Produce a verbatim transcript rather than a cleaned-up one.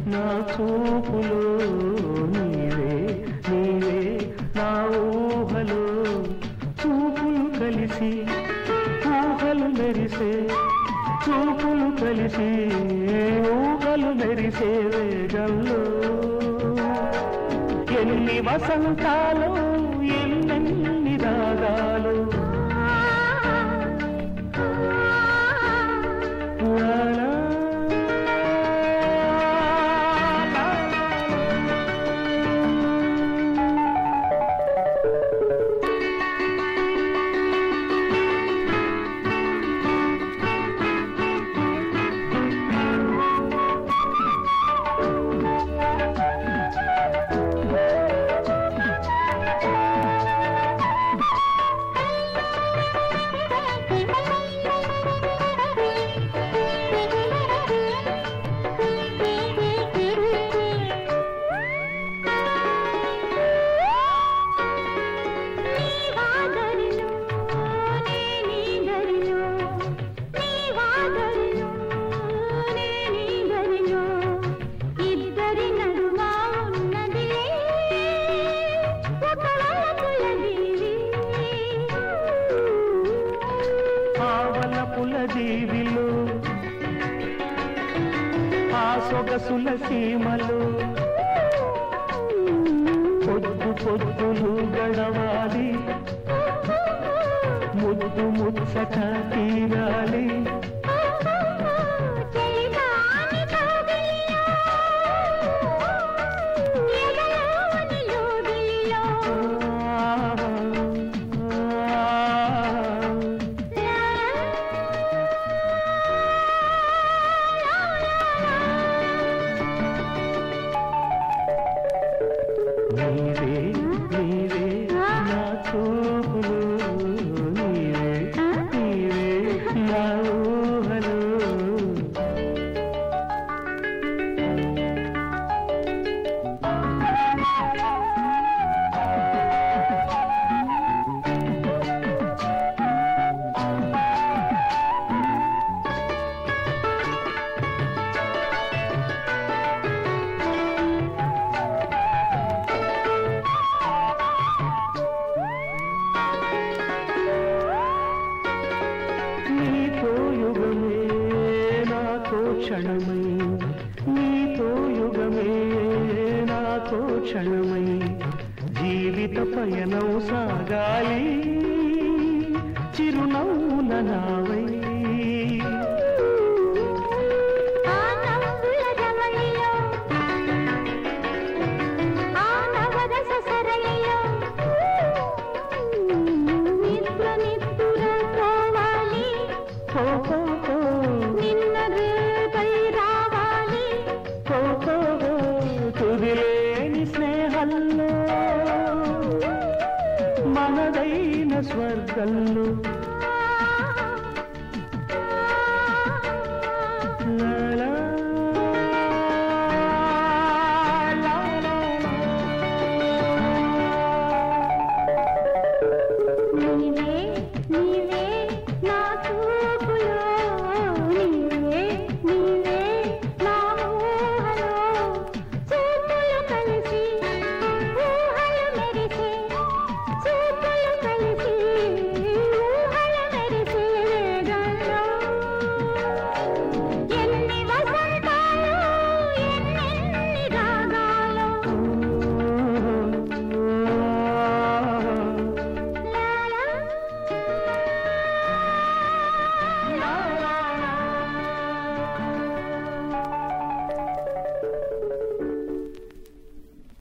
నా చూపులో నీవే నీవే నా ఊహలో చూపులు కలిసి ఊహలు మెరిసే చూపులు కలిసి ఊహలు మెరిసే వేగంలో ఎన్ని వసంతాలు ఎన్నెన్ని రాగాలు జీవిలో ఆ సొగసుల సీమలో పొద్దు పొద్దులు గడవాలి ముద్దు ముచ్చట తీరాలి నీవే నీవే నా చూపులు నీవే నీవే నా ఊహలు క్షణమై నీతో యుగమే నాతో క్షణమై జీవిత పయనం సాగాలి చిరునవ్వుల నావై తుదిలేని స్నేహంలో మనదైన స్వర్గంలో